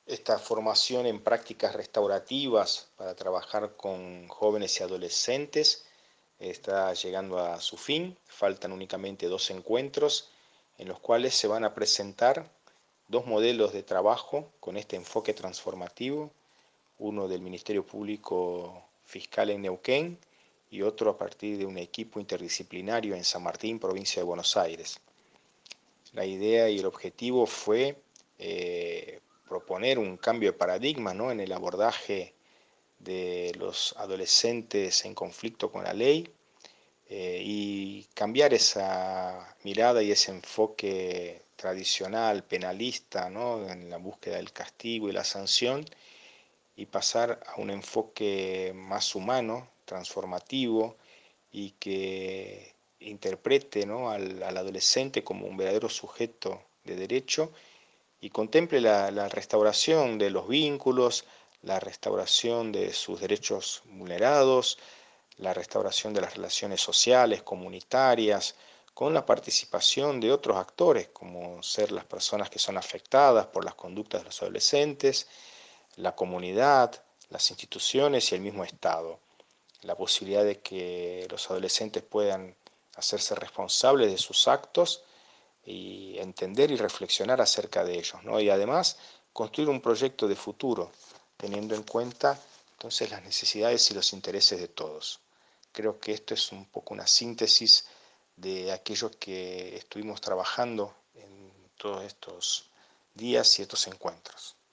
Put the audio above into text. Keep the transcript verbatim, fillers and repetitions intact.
Esta formación en prácticas restaurativas para trabajar con jóvenes y adolescentes está llegando a su fin. Faltan únicamente dos encuentros en los cuales se van a presentar dos modelos de trabajo con este enfoque transformativo, uno del Ministerio Público Fiscal en Neuquén y otro a partir de un equipo interdisciplinario en San Martín, provincia de Buenos Aires. La idea y el objetivo fue eh, proponer un cambio de paradigma, ¿no?, en el abordaje de los adolescentes en conflicto con la ley, eh, y cambiar esa mirada y ese enfoque tradicional, penalista, ¿no?, en la búsqueda del castigo y la sanción, y pasar a un enfoque más humano, transformativo, y que interprete, ¿no?, al, al adolescente como un verdadero sujeto de derecho y contemple la, la restauración de los vínculos, la restauración de sus derechos vulnerados, la restauración de las relaciones sociales, comunitarias, con la participación de otros actores, como ser las personas que son afectadas por las conductas de los adolescentes, la comunidad, las instituciones y el mismo Estado. La posibilidad de que los adolescentes puedan hacerse responsables de sus actos y entender y reflexionar acerca de ellos, ¿no? Y además construir un proyecto de futuro, teniendo en cuenta entonces las necesidades y los intereses de todos. Creo que esto es un poco una síntesis de aquello que estuvimos trabajando en todos estos días y estos encuentros.